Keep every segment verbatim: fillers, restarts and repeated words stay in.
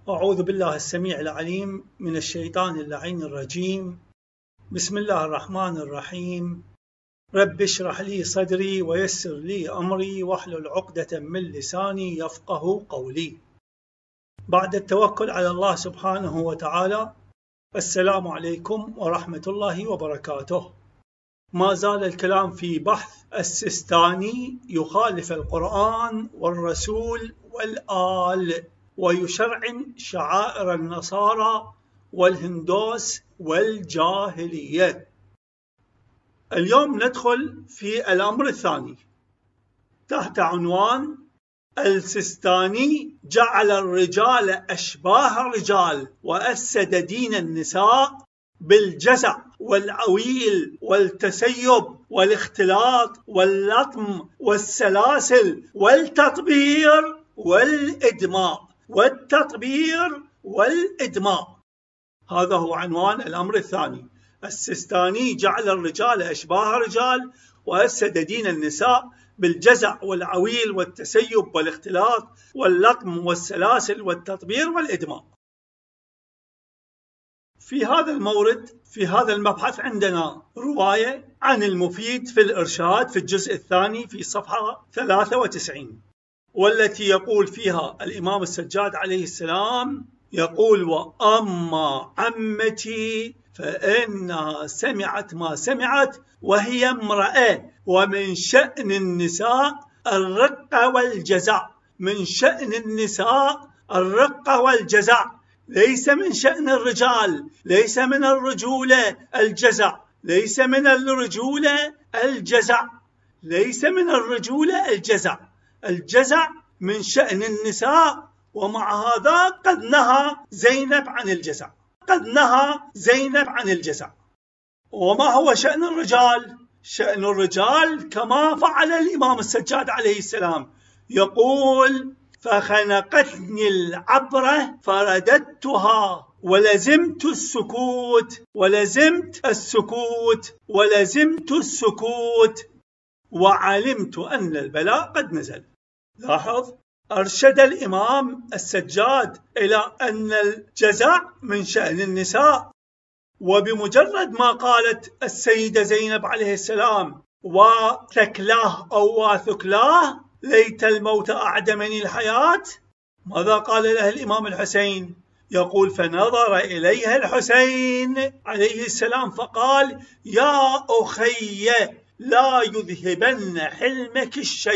أعوذ بالله السميع العليم من الشيطان اللعين الرجيم. بسم الله الرحمن الرحيم. رب اشرح لي صدري ويسر لي أمري واحلل عقدة من لساني يفقه قولي. بعد التوكل على الله سبحانه وتعالى، السلام عليكم ورحمة الله وبركاته. ما زال الكلام في بحث السيستاني يخالف القرآن والرسول والآل، ويشرعن شعائر النصارى والهندوس والجاهلية. اليوم ندخل في الأمر الثاني تحت عنوان السيستاني جعل الرجال أشباه الرجال وأفسد دين النساء بالجزع والعويل والتسيب والاختلاط واللطم والسلاسل والتطبير والإدماء والتطبير والإدماء. هذا هو عنوان الأمر الثاني. السيستاني جعل الرجال أشباه رجال وأفسد دين النساء بالجزع والعويل والتسيب والاختلاط واللطم والسلاسل والتطبير والإدماء. في هذا المورد، في هذا المبحث، عندنا رواية عن المفيد في الإرشاد في الجزء الثاني في صفحة ثلاثة وتسعين، والتي يقول فيها الإمام السجاد عليه السلام يقول: وأما عمتي فإنها سمعت ما سمعت وهي امرأة، ومن شأن النساء الرق والجزع. من شأن النساء الرق والجزع، ليس من شأن الرجال، ليس من الرجولة الجزع، ليس من الرجولة الجزع، ليس من الرجولة الجزع. الجزع من شأن النساء، ومع هذا قد نهى زينب عن الجزع، قد نهى زينب عن الجزع. وما هو شأن الرجال؟ شأن الرجال كما فعل الإمام السجاد عليه السلام، يقول: فخنقتني العبرة فرددتها ولزمت السكوت ولزمت السكوت ولزمت السكوت وعلمت أن البلاء قد نزل. لاحظ، أرشد الإمام السجاد إلى أن الجزع من شأن النساء، وبمجرد ما قالت السيدة زينب عليه السلام: وثكلاه أو واثكلاه ليت الموت أعدمني الحياة، ماذا قال له الإمام الحسين؟ يقول: فنظر إليها الحسين عليه السلام فقال: يا أخي لا يذهبن حلمك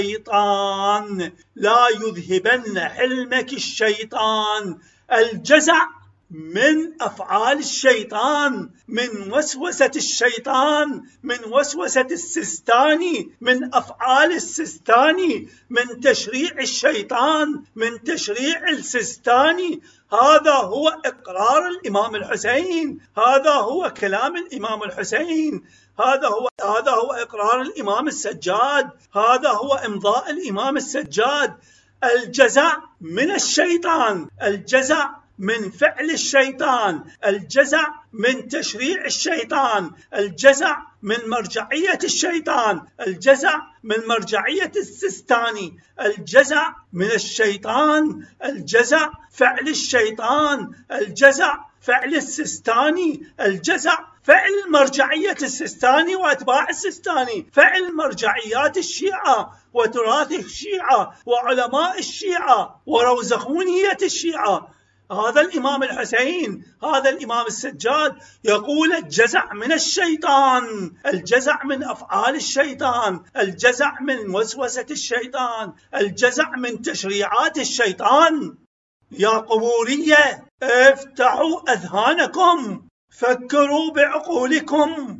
الشيطان، لا يذهبن حلمك الشيطان. الجزع من أفعال الشيطان، من وسوسة الشيطان، من وسوسة السيستاني، من أفعال السيستاني، من تشريع الشيطان، من تشريع السيستاني. هذا هو إقرار الإمام الحسين، هذا هو كلام الإمام الحسين، هذا هو هذا هو إقرار الإمام السجاد، هذا هو إمضاء الإمام السجاد. الجزع من الشيطان، الجزع من فعل الشيطان، الجزع من تشريع الشيطان، الجزع من مرجعية الشيطان، الجزع من مرجعية السيستاني، الجزع من الشيطان، الجزع فعل الشيطان، الجزع فعل السيستاني، الجزع فعل مرجعية السيستاني وأتباع السيستاني، فعل مرجعيات الشيعة وتراث الشيعة وعلماء الشيعة وروزخونية الشيعة. هذا الإمام الحسين، هذا الإمام السجاد يقول: الجزع من الشيطان، الجزع من أفعال الشيطان، الجزع من وسوسة الشيطان، الجزع من تشريعات الشيطان. يا قبورية، افتحوا أذهانكم، فكروا بعقولكم.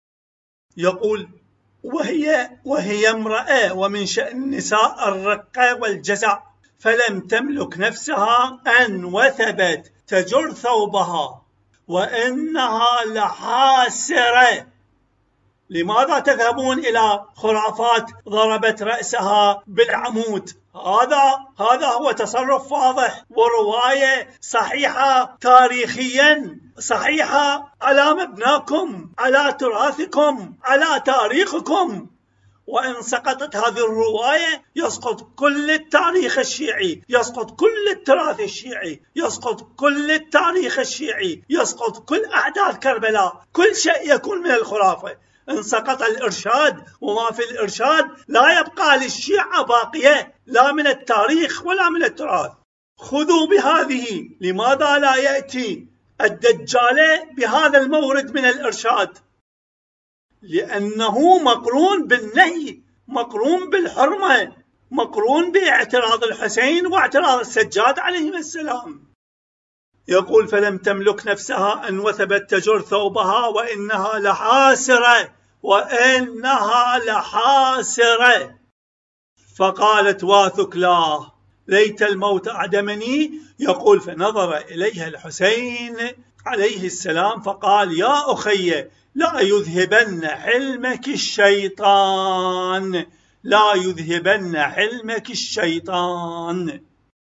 يقول: وهي وهي امرأة، ومن شأن النساء الرق والجزع، فلم تملك نفسها أن وثبت تجر ثوبها وإنها لحاسرة. لماذا تذهبون إلى خرافات ضربت رأسها بالعمود؟ هذا هذا هو تصرف واضح ورواية صحيحة تاريخيا، صحيحة على مبناكم، على تراثكم، على تاريخكم. وإن سقطت هذه الرواية يسقط كل التاريخ الشيعي، يسقط كل التراث الشيعي، يسقط كل التاريخ الشيعي، يسقط كل أحداث كربلاء، كل شيء يكون من الخرافة. إن سقط الإرشاد وما في الإرشاد لا يبقى للشيعة باقية لا من التاريخ ولا من التراث. خذوا بهذه. لماذا لا يأتي الدجالة بهذا المورد من الإرشاد؟ لأنه مقرون بالنهي، مقرون بالحرمة، مقرون باعتراض الحسين واعتراض السجاد عليهم السلام. يقول: فلم تملك نفسها أن وثبت تجر ثوبها وإنها لحاسرة، وإنها لحاسرة. فقالت: واثكلاه ليت الموت أعدمني. يقول: فنظر إليها الحسين عليه السلام فقال: يا أخي لا يذهبن حلمك الشيطان، لا يذهبن حلمك الشيطان،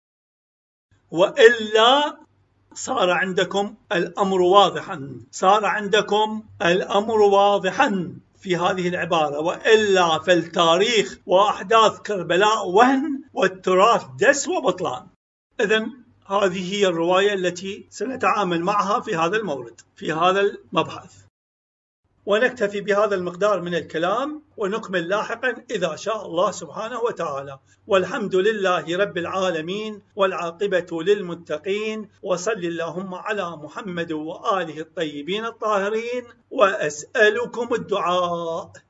وإلا صار عندكم الأمر واضحا، صار عندكم الأمر واضحا في هذه العبارة: وإلا فالتاريخ وأحداث كربلاء وهن والتراث دس وبطلان. إذن هذه هي الرواية التي سنتعامل معها في هذا المورد، في هذا المبحث. ونكتفي بهذا المقدار من الكلام ونكمل لاحقا إذا شاء الله سبحانه وتعالى. والحمد لله رب العالمين، والعاقبة للمتقين، وصل اللهم على محمد وآله الطيبين الطاهرين، وأسألكم الدعاء.